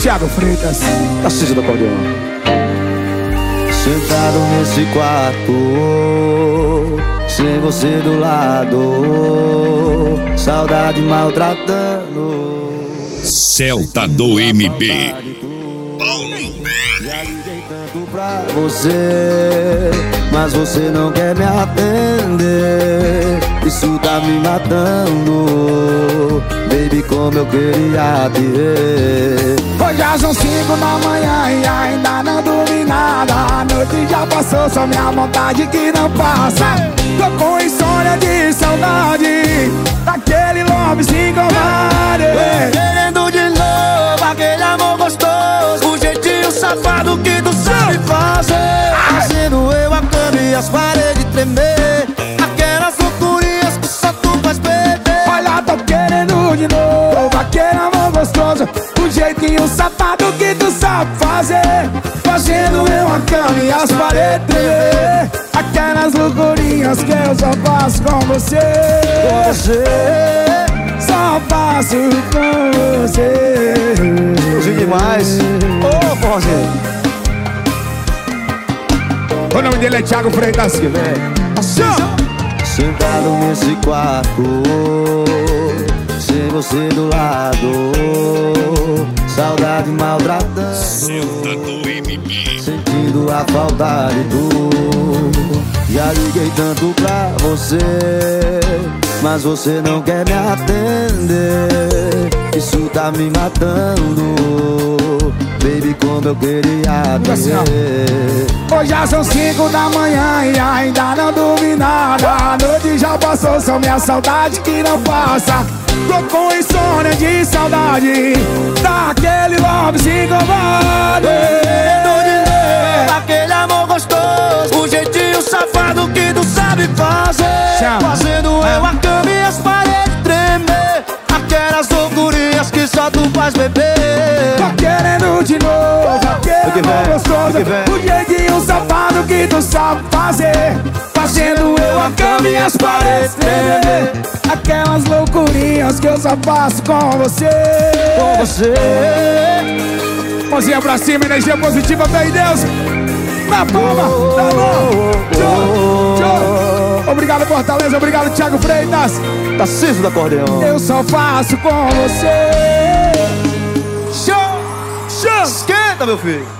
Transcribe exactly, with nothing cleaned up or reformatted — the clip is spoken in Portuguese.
Thiago Freitas, Tarcísio do acordeão. Sentado nesse quarto, sem você do lado, saudade maltratando. Celta do M B. Já liguei tanto pra você, mas você não quer me atender. Isso tá me matando, baby, como eu queria te ver. hoje já são cinco da manhã e ainda não dormi nada. A noite já passou, só minha vontade que não passa. Tô com insônia de saudade daquele lovezinho covarde. Querendo de novo aquele amor gostoso, o jeitinho safado que tu sabe fazer. Fazendo eu a cama e as paredes tremer, aquelas loucurinhas que só tu faz beber. Olha, tô querendo de novo aquele amor gostoso, o jeitinho safado que tu sabe fazer. Fazendo eu a cama e as paredes tremer, aquelas loucurinhas que eu só faço com você. Com você, só faço com você. hoje demais. Ô, oh, forrozinho. O nome dele é Thiago Freitas. Que vem. Sentado nesse quarto, sem você do lado, saudade maltratando. Celta do M B. Sentindo a falta de tu. Já liguei tanto pra você, mas você não quer me atender. Isso tá me matando, baby, como eu queria te ver. Hoje já são cinco da manhã e ainda não dormi nada. A noite já passou, só minha saudade que não passa. Tô com insônia de saudade daquele lovezinho covarde. Aquele amor gostoso, o jeitinho safado que tu sabe fazer. Chama. Fazendo eu a cama e as paredes tremer, aquelas loucurinhas que só tu faz beber. Tô querendo de novo aquele amor gostoso, o jeitinho safado que tu sabe fazer. Fazendo eu a cama e as paredes tremer, aquelas loucurinhas que eu só faço com você. Com você, mãozinha pra cima, energia positiva, fé em Deus. Na palma, na mão. Tchau, tchau. Obrigado, Fortaleza, obrigado, Thiago Freitas. Tarcísio do acordeão. Eu só faço com você. Show, show. Esquenta, meu filho.